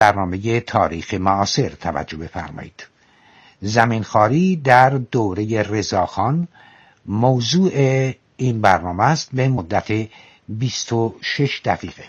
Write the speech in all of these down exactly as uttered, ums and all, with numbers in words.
برنامه تاریخ معاصر توجه بفرمایید. زمینخواری در دوره رضاخان موضوع این برنامه است به مدت بیست و شش دقیقه.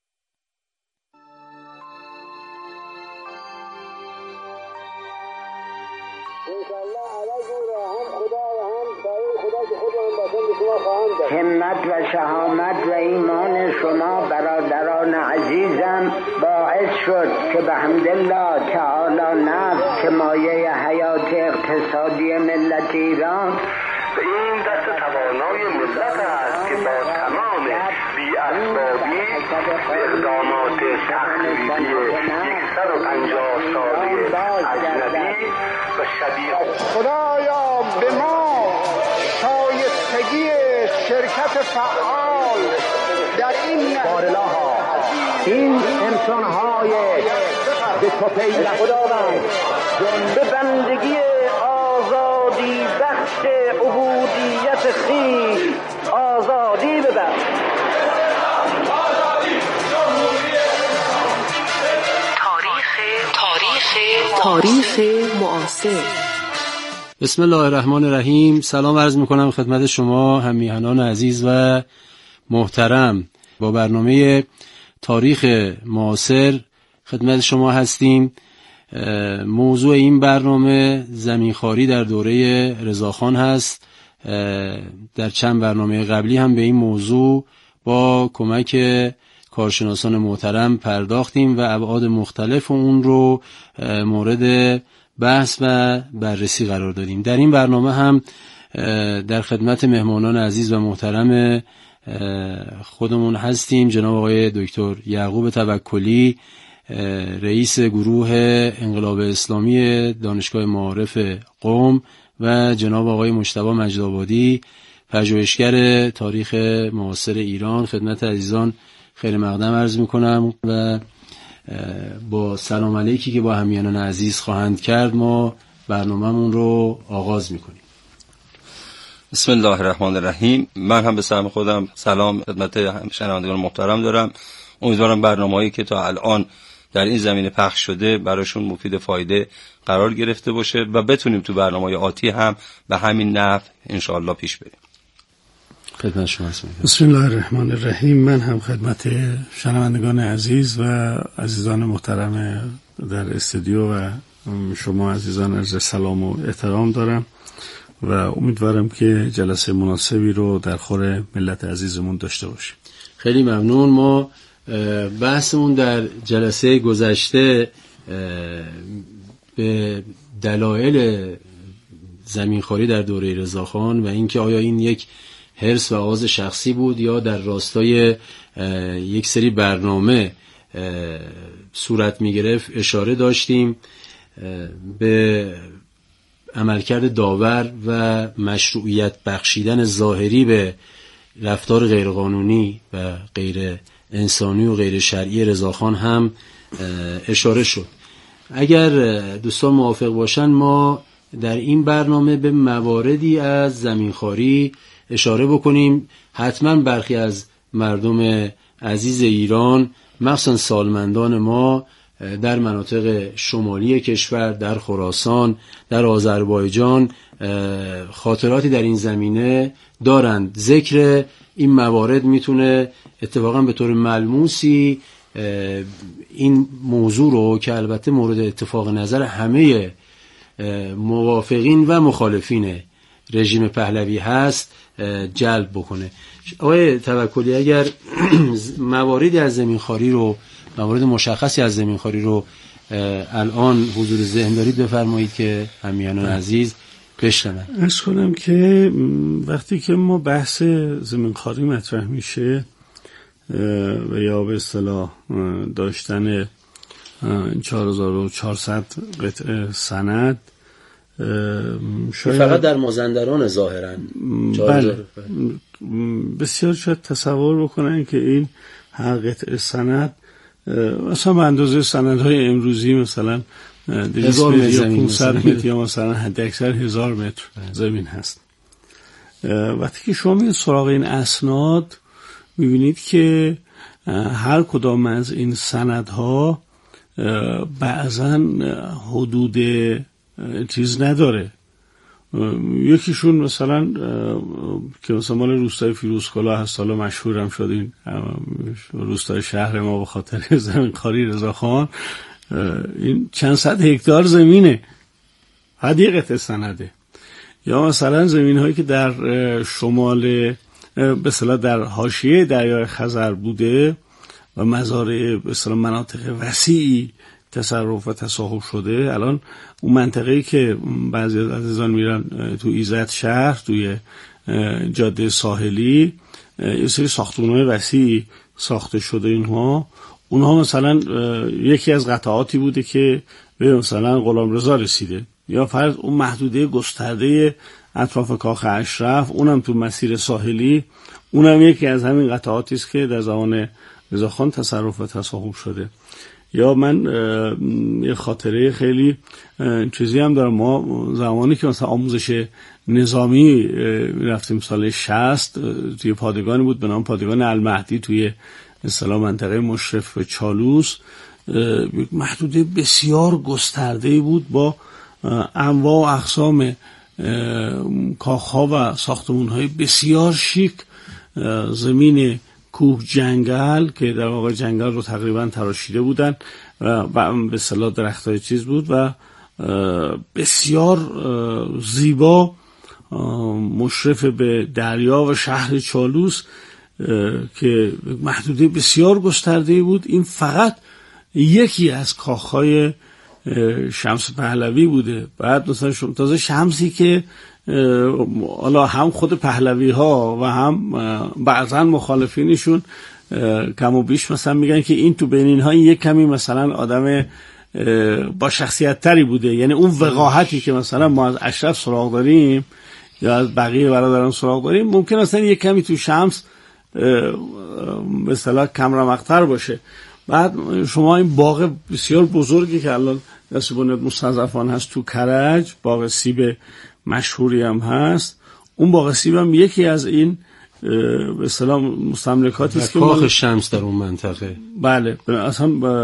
همت و شهامت و ایمان شما برادران عزیزم باعث شد که به حمدالله تعالی نفت که مایه حیات اقتصادی ملت ایران به این دست توانای ملت است که با تمام بی‌اسبابی اقدامات تخریبی صد و پنجاه ساله اجنبی و شبیه خدایا به ما شایستگی شرکت فعال در این بارلاها این انسان‌های به تو پیوسته خداوند به بندگی آزادی بخش عبودیت خویش آزادی ببخش. تاریخ معاصر. بسم الله الرحمن الرحیم. سلام عرض میکنم خدمت شما همیهنان عزیز و محترم. با برنامه تاریخ معاصر خدمت شما هستیم. موضوع این برنامه زمینخواری در دوره رضاخان هست. در چند برنامه قبلی هم به این موضوع با کمک کارشناسان محترم پرداختیم و ابعاد مختلف اون رو مورد بحث و بررسی قرار دادیم. در این برنامه هم در خدمت مهمانان عزیز و محترم خودمون هستیم. جناب آقای دکتر یعقوب توکلی، رئیس گروه انقلاب اسلامی دانشگاه معارف قم و جناب آقای مجتبی مجدآبادی، پژوهشگر تاریخ معاصر ایران. خدمت عزیزان خیر مقدم عرض میکنم و با سلام علیکی که با همیهنان عزیز خواهند کرد ما برنامه‌مون رو آغاز میکنیم. بسم الله الرحمن الرحیم. من هم به سهم خودم سلام خدمت شنوندگان محترم دارم. امیدوارم برنامه‌هایی که تا الان در این زمینه پخش شده براشون مفید فایده قرار گرفته باشه و بتونیم تو برنامه‌های آتی هم به همین نحو انشاءالله پیش بریم. خدمت شما هستم. بسم الله الرحمن الرحیم. من هم خدمت شنوندگان عزیز و عزیزان محترم در استودیو و شما عزیزان عرض سلام و احترام دارم و امیدوارم که جلسه مناسبی رو در خور ملت عزیزمون داشته باشیم. خیلی ممنون. ما بحثمون در جلسه گذشته به دلایل زمینخواری در دوره رضاخان و اینکه آیا این یک حرص و آز شخصی بود یا در راستای یک سری برنامه صورت می گرفت اشاره داشتیم. به عملکرد داور و مشروعیت بخشیدن ظاهری به رفتار غیرقانونی و غیر انسانی و غیر شرعی رضاخان هم اشاره شد. اگر دوستان موافق باشن ما در این برنامه به مواردی از زمینخواری اشاره بکنیم. حتما برخی از مردم عزیز ایران مخصوصا سالمندان ما در مناطق شمالی کشور، در خراسان، در آذربایجان خاطراتی در این زمینه دارند. ذکر این موارد میتونه اتفاقا به طور ملموسی این موضوع رو که البته مورد اتفاق نظر همه موافقین و مخالفین رژیم پهلوی هست جلب بکنه. آقای توکلی اگر مواردی از زمینخواری رو موارد مشخصی از زمینخواری رو الان حضور ذهن دارید بفرمایید که همیهنان عزیز بشنون. عرض کنم که وقتی که ما بحث زمینخواری مطرح میشه و یا به اصطلاح داشتن چهار هزار و چهارصد قطعه سند شاید فقط در مازندران ظاهرا بله بسیار شاید تصور بکنن که این هر قطعه سند مثلا به اندازه سندهای امروزی مثلا دویست متر یا پانصد متر یا مثلا حد اکثر هزار متر زمین هست. وقتی که شما میرید سراغ این اسناد میبینید که هر کدام از این سندها بعضا حدود چیز نداره. یکیشون مثلا که مثلا مال روستای فیروزکلاه هست، حالا مشهورم شد این روستای شهر ما به خاطر زمینخواری رضاخان، این چند صد هکتار زمینه، هدیه قطع سنده. یا مثلا زمین هایی که در شمال به اصطلاح در حاشیه دریای خزر بوده و مزارع به اصطلاح مناطق وسیعی تصرف و تصاحب شده، الان اون منطقه‌ای که بعضی از عزیزان میرن تو ایزد شهر توی جاده ساحلی یه سری ساختمان‌های وسیعی ساخته شده، اینها اونها مثلا یکی از قطعاتی بوده که به مثلا غلامرضا رسیده، یا فرض اون محدوده گسترده اطراف کاخ اشرف اونم تو مسیر ساحلی، اونم یکی از همین قطعاتی است که در زمان رضاخان تصرف و تصاحب شده. یا من یه خاطره خیلی چیزی هم دارم، ما زمانی که مثلا آموزش نظامی رفتیم سال شصت توی پادگانی بود به نام پادگان المهدی توی اصطلاح منطقه مشرف به چالوس، محدوده بسیار گسترده بود با انواع و اقسام کاخ‌ها و ساختمان‌های بسیار شیک، زمین کوه جنگل که در واقع جنگل رو تقریبا تراشیده بودن و به اصطلاح درختای چیز بود و بسیار زیبا مشرف به دریا و شهر چالوس که محدوده بسیار گسترده بود. این فقط یکی از کاخهای شمس پهلوی بوده. بعد مثلا تازه شمسی که حالا هم خود پهلوی ها و هم بعضا مخالفینشون کم و بیش مثلا میگن که این تو بین اینها یک کمی مثلا آدم با شخصیت تری بوده، یعنی اون وقاحتی که مثلا ما از اشرف سراغ داریم یا از بقیه برادران سراغ داریم ممکن اصلا یک کمی تو شمس به اصطلاح کم رمق‌تر باشه. بعد شما این باغ بسیار بزرگی که الان دست بنیاد مستضعفان هست تو کرج، باغ سیب مشهوری هم هست، اون باغ سیب هم یکی از این به اصطلاح مستملکاتی است که کاخ شمس در اون منطقه. بله اصلا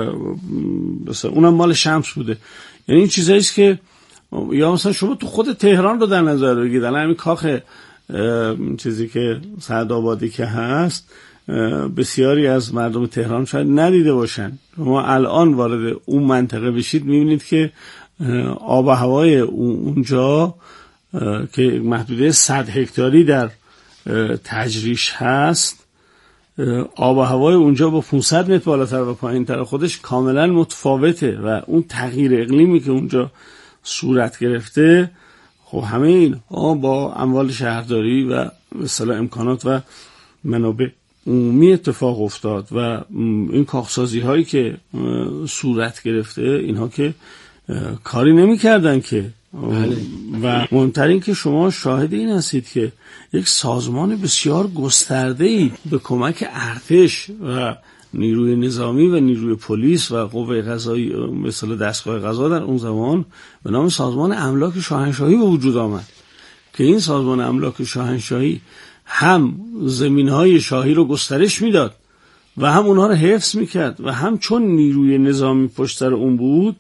مثلا اونم مال شمس بوده. یعنی این چیزایی است که یا مثلا شما تو خود تهران رو در نظر بگیرید، الان همین کاخ چیزی که سعدآبادی که هست بسیاری از مردم تهران شاید ندیده باشن. شما الان وارد اون منطقه بشید میبینید که آب و هوای اونجا که محدوده صد هکتاری در تجریش هست، آب و هوای اونجا با پانصد متر بالاتر و پایینتر خودش کاملا متفاوته و اون تغییر اقلیمی که اونجا صورت گرفته خب همه این با اموال شهرداری و به اصطلاح امکانات و منابع عمومی اتفاق افتاد و این کاخسازی هایی که صورت گرفته اینها که کاری نمی کردن که بله. و مهمتر این که شما شاهد این هستید که یک سازمان بسیار گسترده‌ای به کمک ارتش و نیروی نظامی و نیروی پلیس و قوه قضایی به اصطلاح دستگاه قضا در اون زمان به نام سازمان املاک شاهنشاهی به وجود آمد که این سازمان املاک شاهنشاهی هم زمین‌های شاهی رو گسترش میداد و هم اونها رو حفظ میکرد و هم چون نیروی نظامی پشت سر اون بود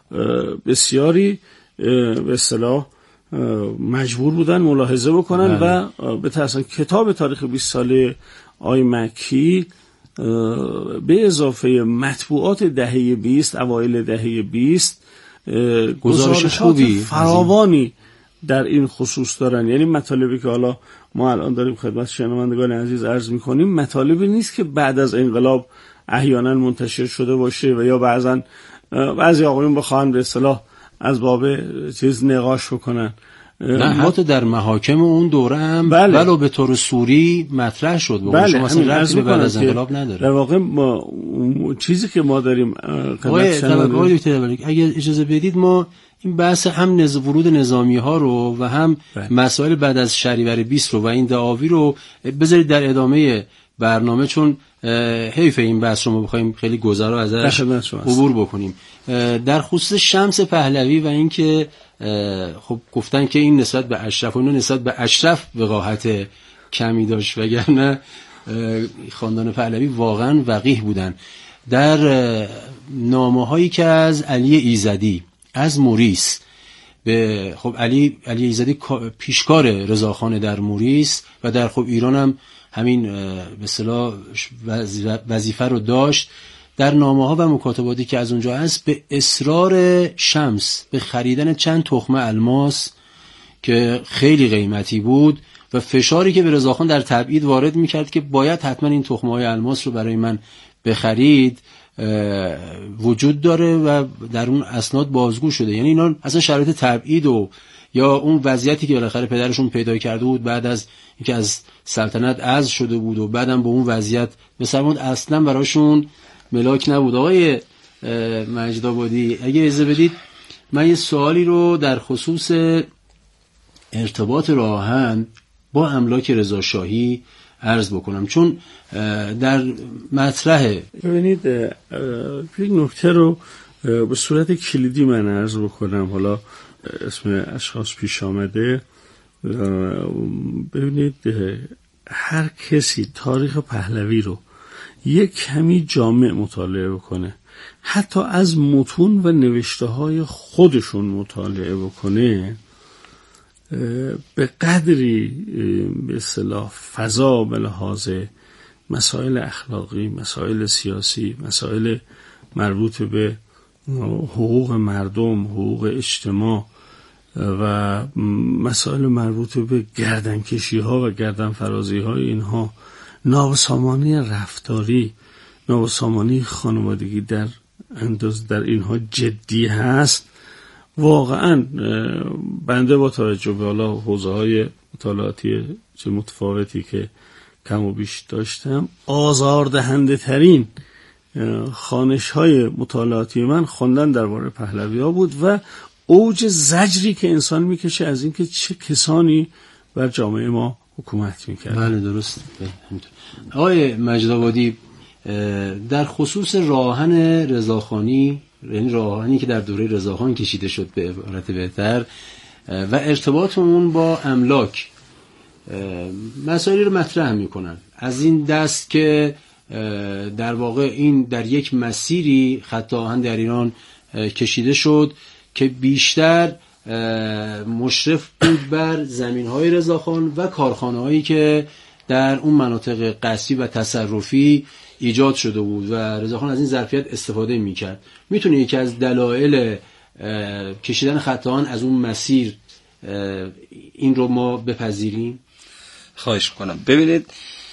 بسیاری به اصطلاح مجبور بودن ملاحظه بکنن بله. و به ترسن کتاب تاریخ بیست ساله آی مکی به اضافه مطبوعات دهه بیست اوایل دهه بیست گزارش خوبی فراوانی در این خصوص دارن. یعنی مطالبی که حالا ما الان داریم خدمت شنوندگان عزیز عرض میکنیم مطالبی نیست که بعد از انقلاب احیانا منتشر شده باشه و یا بعضا بعضی آقایون بخوان به اصطلاح از باب چیز نقاش بکنن. نه حتی در محاکم اون دوره هم بله. ولو به طور سوری مطرح شد بله. شما اصلا ربطی به بعد از انقلاب نداره. در واقع ما چیزی که ما داریم خدمت شنوندگان اگه اجازه بدید ما این بحث هم نز ورود نظامی ها رو و هم بله. مسائل بعد از شهریور بیست رو و این دعاوی رو بذارید در ادامه برنامه، چون حیف این بحث رو ما بخوایم خیلی گذرا ازش عبور بکنیم. در خصوص شمس پهلوی و این که خب گفتن که این نسبت به اشرف و اینو نسبت به اشرف وقاحت کمی داشت وگرنه خاندان پهلوی واقعا وقیح بودن. در نامه هایی که از علی ایزدی از موریس به خب علی علی ایزدی پیشکار رضاخان در موریس و در خب ایران هم همین به اصطلاح وظیفه رو داشت. در نامه ها و مکاتباتی که از اونجا هست به اصرار شمس به خریدن چند تخمه الماس که خیلی قیمتی بود و فشاری که به رضاخان در تبعید وارد میکرد که باید حتما این تخمه های الماس رو برای من بخرید وجود داره و در اون اسناد بازگو شده. یعنی اینا اصلا شرایط تبعید و یا اون وضعیتی که بالاخره پدرشون پیدا کرده بود بعد از اینکه از سلطنت عزل شده بود و بعدم به اون وضعیت بسرمون اصلا براشون ملاک نبود. آقای مجدآبادی اگه اجازه بدید من یه سوالی رو در خصوص ارتباط راهن با املاک رضاشاهی عرض بکنم، چون در مطرح ببینید یک نکته رو به صورت کلیدی من عرض بکنم، حالا اسم اشخاص پیش آمده. ببینید هر کسی تاریخ پهلوی رو یک کمی جامع مطالعه بکنه، حتی از متون و نوشته های خودشون مطالعه بکنه، به قدری به اصطلاح فضا به لحاظ مسائل اخلاقی، مسائل سیاسی، مسائل مربوط به حقوق مردم، حقوق اجتماع و مسائل مربوط به گردنکشی ها و گردنفرازی های اینها، نابسامانی رفتاری، نابسامانی خانوادگی در انداز در اینها جدی هست. واقعا بنده با توجه به حالا حوزه های مطالعاتی چه متفاوتی که کم و بیش داشتم، آزاردهنده ترین خوانش های مطالعاتی من خواندن درباره پهلوی ها بود و اوج زجری که انسان میکشه از اینکه چه کسانی بر جامعه ما حکومت میکرد. بله درست. آقای مجدآبادی در خصوص راهن رضاخانی، یعنی راهنی که در دوره رضاخان کشیده شد به عبارت بهتر و ارتباط اون با املاک، مسائلی رو مطرح میکنن از این دست که در واقع این در یک مسیری خط آهن در ایران کشیده شد که بیشتر مشرف بود بر زمین‌های رضاخان و کارخانه‌هایی که در اون مناطق قصبی و تصرفی ایجاد شده بود و رضاخان از این ظرفیت استفاده می‌کرد. میتونه یکی از دلایل کشیدن خط آهن از اون مسیر این رو ما بپذیریم؟ خواهش می‌کنم. ببینید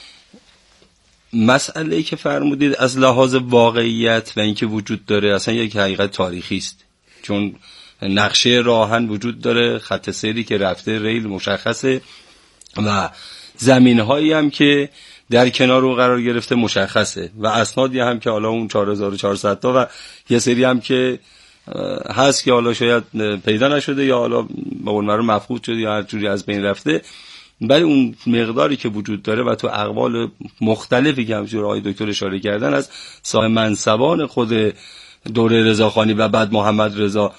مسئله‌ای که فرمودید از لحاظ واقعیت و اینکه وجود داره اصلا یک حقیقت تاریخی است، چون نقشه راهن وجود داره، خط سیری که رفته، ریل مشخصه و زمین‌هایی هم که در کنار او قرار گرفته مشخصه و اسنادی هم که حالا اون چهار هزار و چهارصد تا و یه سری هم که هست که حالا شاید پیدا نشده یا حالا به قول معروف مفقود شده یا هر جوری از بین رفته، ولی اون مقداری که وجود داره و تو اقوال مختلفی که همچنین آقای دکتر اشاره کردن از صاحب منصبان خود دوره رضاخانی و بعد محمد رضا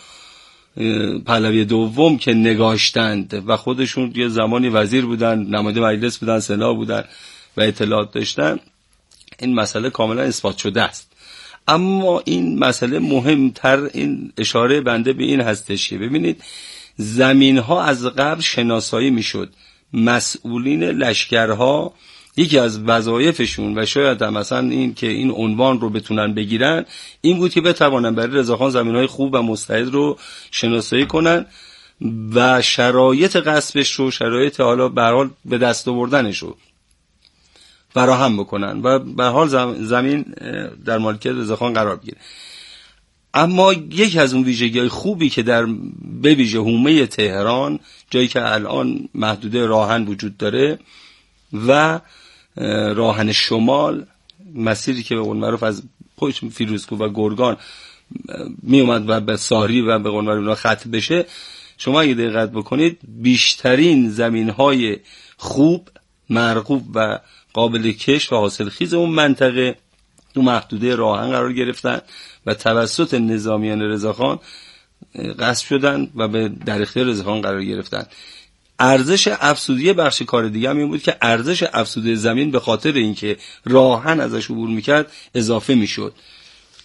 پهلوی دوم که نگاشتند و خودشون یه زمانی وزیر بودن، نماینده مجلس بودن، سنا بودن و اطلاعات داشتن، این مسئله کاملا اثبات شده است. اما این مسئله مهمتر، این اشاره بنده به این هستش که ببینید زمین ها از قبل شناسایی میشد، مسئولین لشکرها یکی از وظایفشون و شاید هم مثلا این که این عنوان رو بتونن بگیرن این بود که بتوانن برای رضاخان زمین‌های خوب و مستعد رو شناسایی کنن و شرایط غصبش رو، شرایط حالا به هر حال به دست آوردنش رو فراهم بکنن و به هر حال زمین در مالکیت رضاخان قرار بگیره. اما یک از اون ویژگی‌های خوبی که در به ویژه حومه تهران، جایی که الان محدوده راهن وجود داره و راهن شمال، مسیری که به قول معروف از پشت فیروزکوه و گرگان می اومد و به ساری و به قول معروف خط بشه، شما اگه دقت بکنید بیشترین زمین‌های خوب، مرغوب و قابل کشت و حاصلخیز اون منطقه تو محدوده راهن قرار گرفتن و توسط نظامیان رضاخان غصب شدن و به در اختیار رضاخان قرار گرفتن. ارزش افزوده بخش کار دیگه هم این بود که ارزش افزوده زمین به خاطر اینکه راهن ازش عبور میکرد اضافه میشد.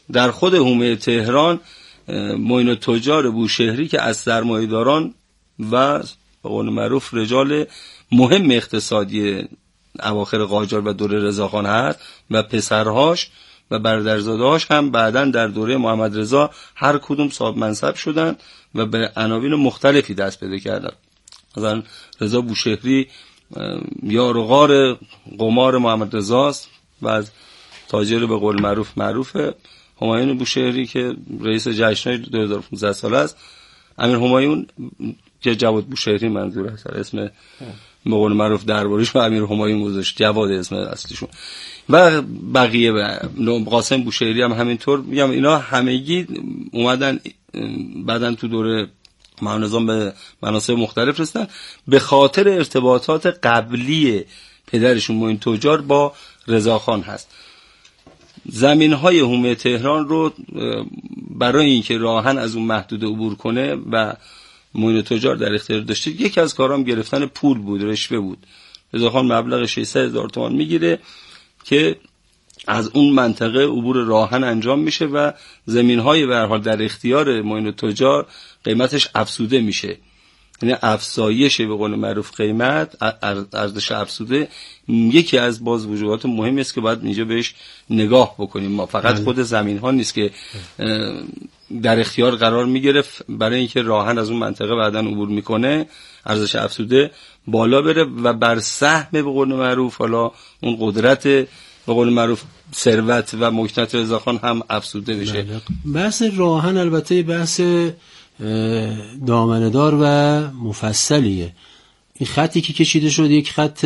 در خود حومه تهران معین التجار بوشهری که از سرمایه‌داران و به قول معروف رجال مهم اقتصادی اواخر قاجار و دوره رضاخان هست و پسرهاش و برادرزاده‌هاش هم بعداً در دوره محمد رضا هر کدوم صاحب منصب شدن و به عناوین مختلفی دست پیدا کردن. مثلا رضا بوشهری یار و غار قمار محمد رضاست و از تاجر به قول معروف معروفه. همایون بوشهری که رئیس جشن‌های دو هزار و پانزده ساله است. امیر همایون که جواد بوشهری منظور است، اسم به قول معروف درباریش و امیر همایون گذاشت، جواد اسم اصلیشون. و بقیه قاسم بوشهری هم همینطور. میگم اینا همگی اومدن بعدن تو دوره معاون نظام به مناصب مختلف رسیدن به خاطر ارتباطات قبلی پدرشون معین تجار با رضاخان هست. زمین‌های حومه تهران رو برای اینکه راهن از اون محدوده عبور کنه و معین تجار در اختیار داشته، یکی از کارام گرفتن پول بود، رشوه بود. رضاخان مبلغ ششصد هزار تومان میگیره که از اون منطقه عبور راهن انجام میشه و زمین‌های به هر حال در اختیار معین تجار قیمتش افزوده میشه، یعنی افزایش به قول معروف قیمت، ارزش افزوده یکی از باز وجوهات مهمی است که باید اینجا بهش نگاه بکنیم. ما فقط بله. خود زمین ها نیست که در اختیار قرار میگرفت، برای اینکه راهن از اون منطقه بعداً عبور میکنه ارزش افزوده بالا بره و بر سهم به قول معروف حالا اون قدرت به قول معروف ثروت و مکنت رضاخان هم افزوده بشه. بله. بحث راهن البته بحث دامنه‌دار و مفصلیه. این خطی که کشیده شد یک خط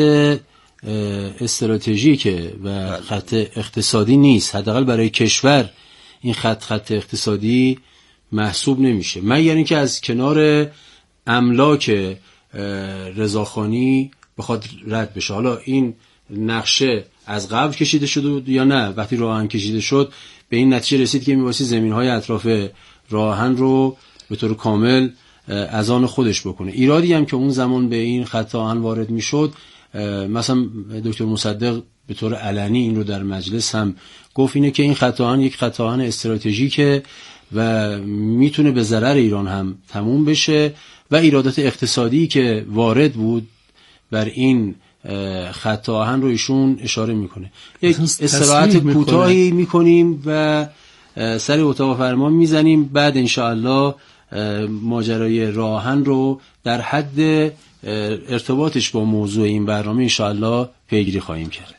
استراتژیکه و خط اقتصادی نیست. حداقل برای کشور این خط خط اقتصادی محسوب نمیشه، مگر اینکه از کنار املاک رضاخانی بخواد رد بشه. حالا این نقشه از قبل کشیده شد یا نه، وقتی راهن کشیده شد به این نتیجه رسید که میبایستی زمین‌های اطراف راهن رو به طور کامل از آن خودش بکنه. ایرادی هم که اون زمان به این خط آهن وارد میشد، مثلا دکتر مصدق به طور علنی این رو در مجلس هم گفت، اینه که این خط آهن یک خط آهن استراتژیکه و میتونه به ضرر ایران هم تموم بشه و ایرادات اقتصادی که وارد بود بر این خط آهن رو ایشون اشاره میکنه. یک استراحت کوتاهی میکنیم و سر اتاق فرمان میزنیم، بعد انشاءالله ماجرای راهن رو در حد ارتباطش با موضوع این برنامه انشاءالله پیگیری خواهیم کرد.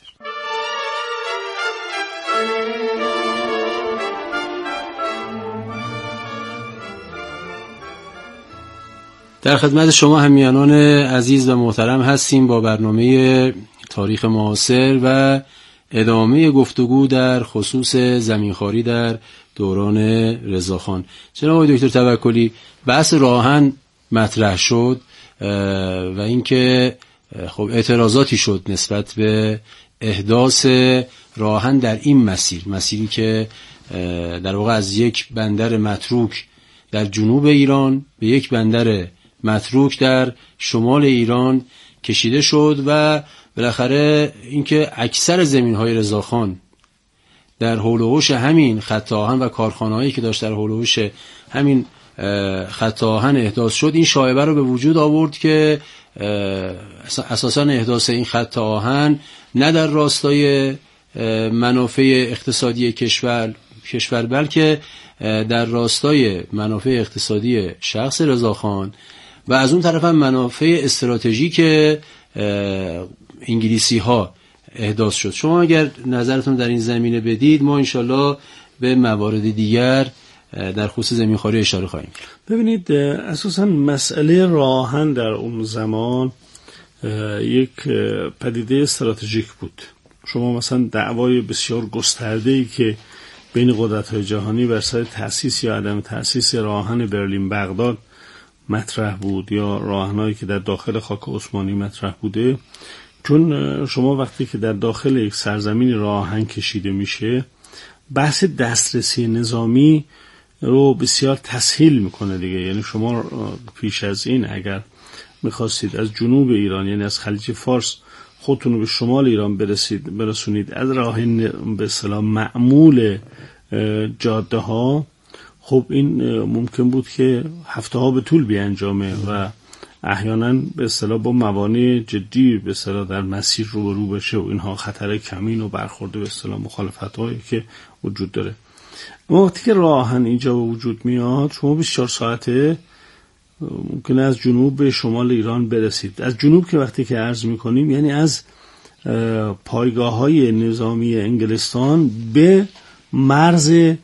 در خدمت شما همیانان عزیز و محترم هستیم با برنامه تاریخ معاصر و ادامه گفتگو در خصوص زمینخواری در دوران رضاخان. جناب آقای دکتر توکلی، بحث راهن مطرح شد و اینکه خب اعتراضاتی شد نسبت به احداث راهن در این مسیر، مسیری که در واقع از یک بندر متروک در جنوب ایران به یک بندر متروک در شمال ایران کشیده شد و بالاخره اینکه اکثر زمین‌های رضاخان در حول و حوش همین خط آهن و کارخانه‌هایی که داشت در حول و حوش همین خط آهن احداث شد، این شایعه رو به وجود آورد که اساساً احداث این خط آهن نه در راستای منافع اقتصادی کشور کشور بلکه در راستای منافع اقتصادی شخص رضاخان و از اون طرف هم منافع استراتژیک انگلیسی ها احداث شد. شما اگر نظرتون در این زمینه بدید، ما انشالله به موارد دیگر در خصوص زمینخواری اشاره خواهیم کرد. ببینید، اساسا مسئله راهن در اون زمان یک پدیده استراتژیک بود. شما مثلا دعوای بسیار گسترده‌ای که بین قدرت‌های جهانی بر سر تأسیس یا عدم تأسیس راهن برلین بغداد مطرح بود یا راهنایی که در داخل خاک عثمانی مطرح بوده، چون شما وقتی که در داخل یک سرزمین راهن کشیده میشه، بحث دسترسی نظامی رو بسیار تسهیل میکنه دیگه. یعنی شما پیش از این اگر میخواستید از جنوب ایران، یعنی از خلیج فارس، خودتون رو به شمال ایران برسید برسونید، از راه به اصطلاح معمول جاده ها، خب این ممکن بود که هفته ها به طول بیانجامه و احیانا به اصطلاح با موانع جدی به اصطلاح در مسیر روبرو بشه و اینها خطر کمین و برخورده به اصطلاح مخالفت‌هایی که وجود داره. اما وقتی که راه آهن اینجا به وجود میاد، شما بیست و چهار ساعته ممکنه از جنوب به شمال ایران برسید. از جنوب که وقتی که عرض میکنیم یعنی از پایگاه های نظامی انگلستان به مرز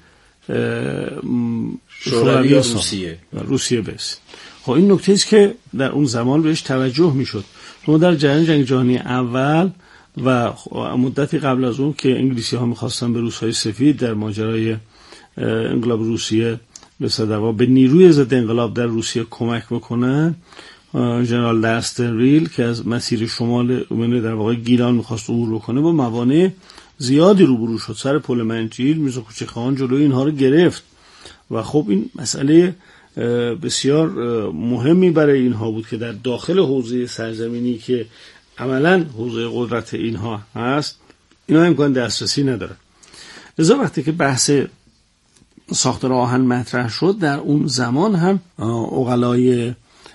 شوروی روسیه روسیه برسید. خب این نکته است که در اون زمان بهش توجه میشد. شما در جریان جنگ جهانی اول و مدتی قبل از اون که انگلیسی ها میخواستن به روس‌های سفید در ماجرای انقلاب روسیه به صدوا به نیروی ضد انقلاب در روسیه کمک بکنن، ژنرال دستنریل که از مسیر شمال اونجا در واقع گیلان میخواست عبور بکنه با موانع زیادی روبرو شد. سر پل منجیل میرزا کوچکخان جلوی اینها رو گرفت و خب این مسئله بسیار مهمی برای اینها بود که در داخل حوزه سرزمینی که عملاً حوزه قدرت اینها هست، اینا امکان دسترسی نداره. لذا وقتی که بحث ساخت راه آهن مطرح شد، در اون زمان هم عقلای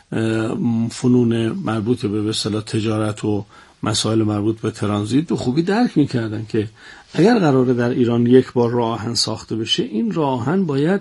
فنون مربوط به به اصطلاح تجارت و مسائل مربوط به ترانزیت به خوبی درک می‌کردن که اگر قراره در ایران یک بار راه آهن ساخته بشه، این راه آهن باید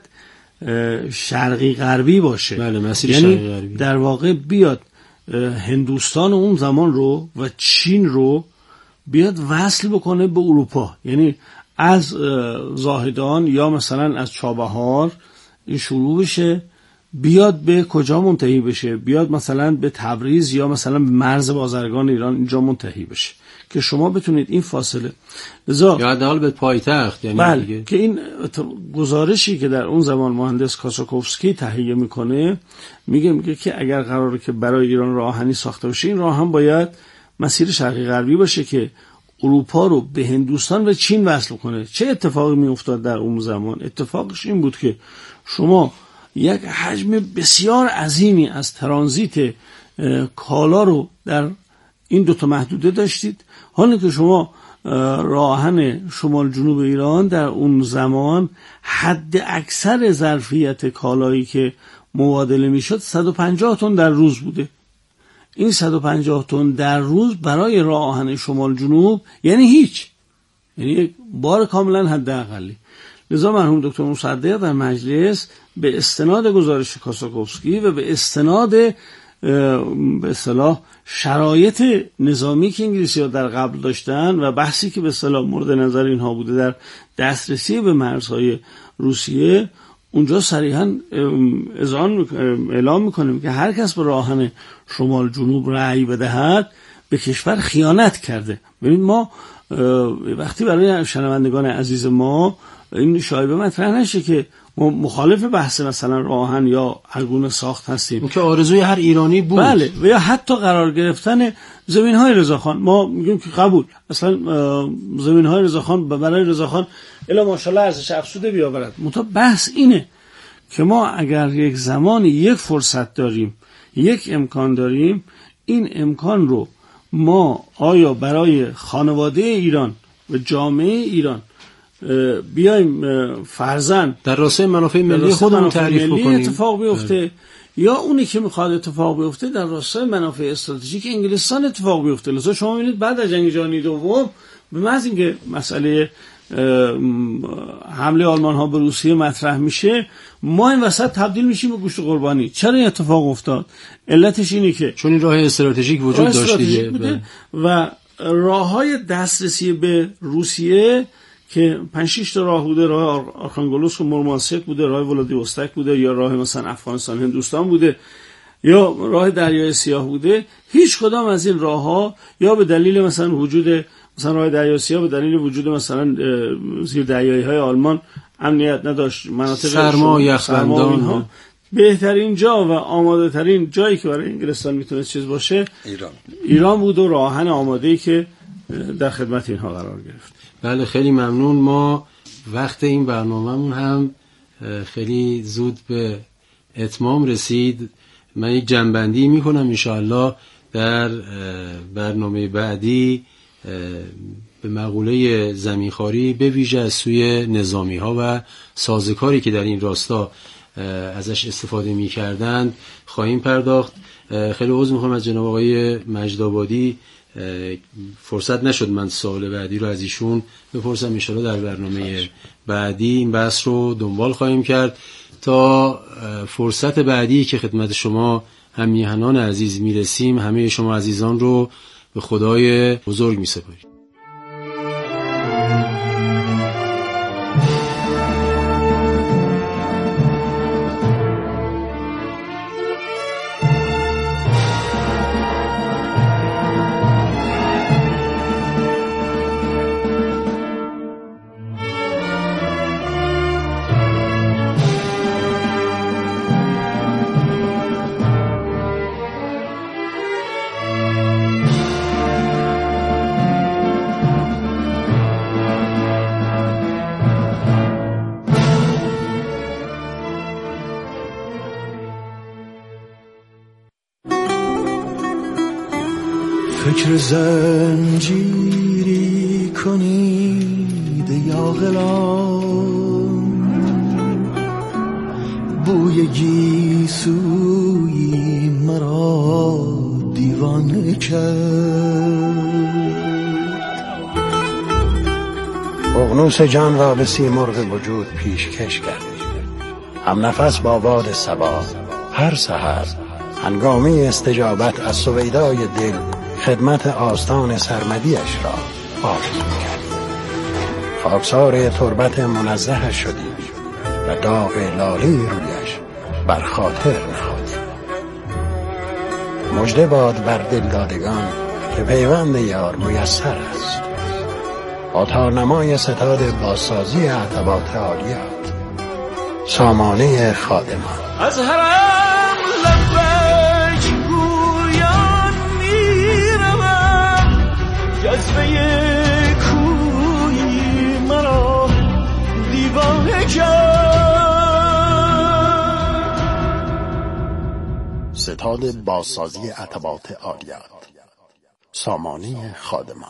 شرقی غربی باشه. بله، مسیر یعنی شرقی غربی. در واقع بیاد هندوستان اون زمان رو و چین رو بیاد وصل بکنه به اروپا. یعنی از زاهدان یا مثلا از چابهار این شروع بشه، بیاد به کجا منتهی بشه؟ بیاد مثلا به تبریز یا مثلا به مرز بازرگان ایران اینجا منتهی بشه که شما بتونید این فاصله لذا یا حداقل به پایتخت. یعنی بله دیگه که این گزارشی که در اون زمان مهندس کاساکوفسکی تهیه میکنه میگه میگه که اگر قراره که برای ایران راه آهنی ساخته بشه، این راه هم باید مسیر شرقی غربی باشه که اروپا رو به هندوستان و چین وصل کنه. چه اتفاقی میافتاد در اون زمان؟ اتفاقش این بود که شما یک حجم بسیار عظیمی از ترانزیت کالا رو در این دوتا محدوده داشتید، حالا که شما راه آهن شمال جنوب ایران در اون زمان حد اکثر ظرفیت کالایی که مبادله میشد صد و پنجاه تن در روز بوده. این صد و پنجاه تن در روز برای راه آهن شمال جنوب یعنی هیچ، یعنی یک بار کاملا حداقلی. لذا مرحوم دکتر مصدق در مجلس به استناد گزارش کاساکوفسکی و به استناد به اصطلاح شرایط نظامی که انگلیسی‌ها در قبل داشتن و بحثی که به اصطلاح مورد نظر اینها بوده در دسترسی به مرزهای روسیه، اونجا صریحاً اذعان اعلام میکنیم که هر کس به راه آهن شمال جنوب رأی بدهد به کشور خیانت کرده. ببینید ما وقتی برای شنوندگان عزیز ما این شایبه مطرح نشه که ما مخالف بحث مثلا راه آهن یا هر گونه ساخت هستیم، که آرزوی هر ایرانی بود. بله، و یا حتی قرار گرفتن زمین‌های رضاخان، ما میگیم که قبول، اصلا زمین‌های رضاخان برای رضاخان الا ماشاءالله ارزش افزوده بیاورد. منتها بحث اینه که ما اگر یک زمانی یک فرصت داریم، یک امکان داریم، این امکان رو ما آیا برای خانواده ایران و جامعه ایران بیایم فرزن در راستای منافع ملی خودمون تعریف بکنیم اتفاق بیفته، یا اونی که میخواد اتفاق بیفته در راستای منافع استراتژیک انگلستان اتفاق بیفته. لذا شما میبینید بعد از جنگ جهانی دوم به محض اینکه مسئله حمله آلمان ها به روسیه مطرح میشه، ما این وسط تبدیل میشیم به گوشت قربانی. چرا این اتفاق افتاد؟ علتش اینه که چون این راه استراتژیک وجود داشت دیگه و راههای دسترسی به روسیه که پنج شش تا راه بوده، راه آرخانگلوسک و مرمانسک بوده، راه ولادیوستک بوده، یا راه مثلا افغانستان هندوستان بوده، یا راه دریای سیاه بوده. هیچ کدام از این راهها یا به دلیل مثلا وجود مثلا راه دریای سیاه به دلیل وجود مثلا زیر دریایی های آلمان امنیت نداشت، مناطق سرما و یخبندان. بهترین جا و آماده ترین جایی که برای انگلستان میتونه چیز باشه ایران ایران بود و راه آهن آماده‌ای که در خدمت اینها قرار گرفت. بله، خیلی ممنون. ما وقت این برنامه‌مون هم خیلی زود به اتمام رسید. من یک جنبندی میکنم، انشاءالله در برنامه بعدی به مقوله زمینخواری به ویژه از سوی نظامی ها و سازکاری که در این راستا ازش استفاده می کردند خواهیم پرداخت. خیلی عذر میخوام از جناب آقای مجدآبادی، فرصت نشد من سوال بعدی رو از ایشون بپرسم. ان شاءالله در برنامه بعدی این بحث رو دنبال خواهیم کرد. تا فرصت بعدی که خدمت شما هم میهنان عزیز میرسیم، همه شما عزیزان رو به خدای بزرگ میسپاریم. فکر زنجیری کنید یا غلام، بوی گیسویی مرا دیوانه کرد. اقنوس جان را به سیمرغ وجود پیشکش کردید، هم نفس با باد صبا هر سحر هنگامی استجابت از سویدای دل خدمت آستان سرمدیش را آرزو کرد. خاکسار تربت منزه شدیم و داغ لاله رویش بر خاطر نهادیم. مژده باد بر دلدادگان که پیوند یار میسر است. با تارنمای ستاد بازسازی عتبات عالیات، سامانه خادمان. از هرم لبک گویان میروم، جذبه کویی مرا دیوانه کرد. ستاد بازسازی عتبات عالیات، سامانه خادمان.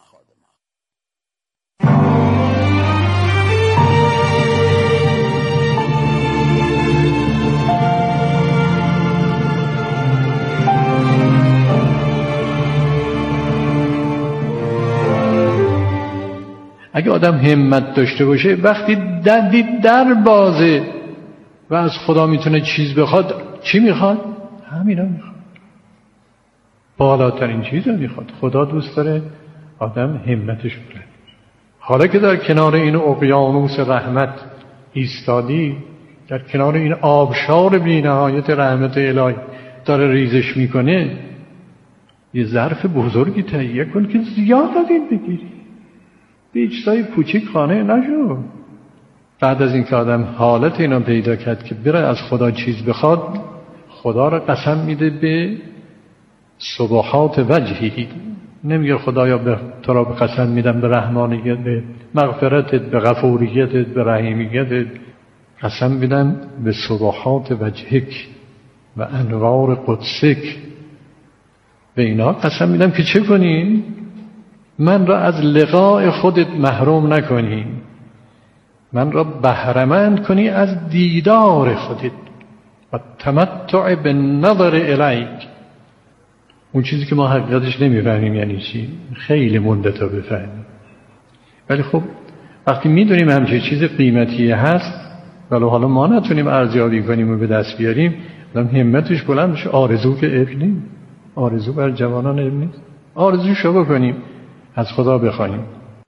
اگه آدم همت داشته باشه، وقتی دید در بازه و از خدا میتونه چیز بخواد، چی میخواد؟ همینا میخواد، بالاترین چیز رو میخواد. خدا دوست داره آدم همتش بره. حالا که در کنار این اقیانوس رحمت ایستادی، در کنار این آبشار بی نهایت رحمت الهی داره ریزش میکنه، یه ظرف بزرگی تهیه کن که زیاد از این بگیری، به چیزای کوچیک خانه نشو. بعد از این که آدم حالت اینا پیدا کرد که بره از خدا چیز بخواد، خدا را قسم میده به سبحات وجهی. نمیگه خدایا به تو را قسم میدم به رحمانیت، به مغفرتت، به غفوریتت، به رحیمیتت. قسم میدم به سبحات وجهک و انوار قدسک. به اینا قسم میدم که چه کنی؟ من را از لقاء خودت محروم نکنی، من را بهره‌مند کنی از دیدار خودت و تمتع بالنظر الیک. اون چیزی که ما حقیقتش نمیفهمیم یعنی چی، خیلی مونده تا بفهمیم. ولی خب وقتی میدونیم همچین چیز قیمتی هست، ولی حالا ما نتونیم ارزیابی کنیم و به دست بیاریم، آدم همتش بلند بشه. آرزو که عیب نیست، آرزو بر جوانان عیب نیست. آرزوشو بکنیم، از خدا بخوایم.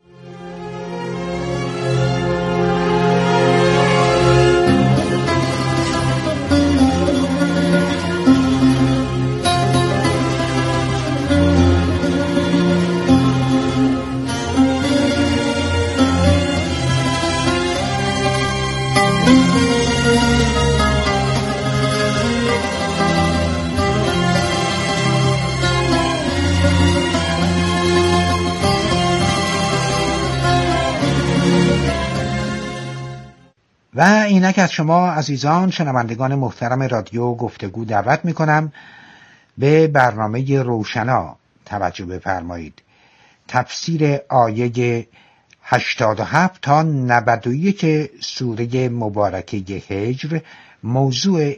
و اینک از شما عزیزان شنوندگان محترم رادیو گفتگو دعوت میکنم به برنامه روشنا توجه بفرمایید. تفسیر آیه هشتاد و هفت تا نود و یک سوره مبارکه هجر موضوع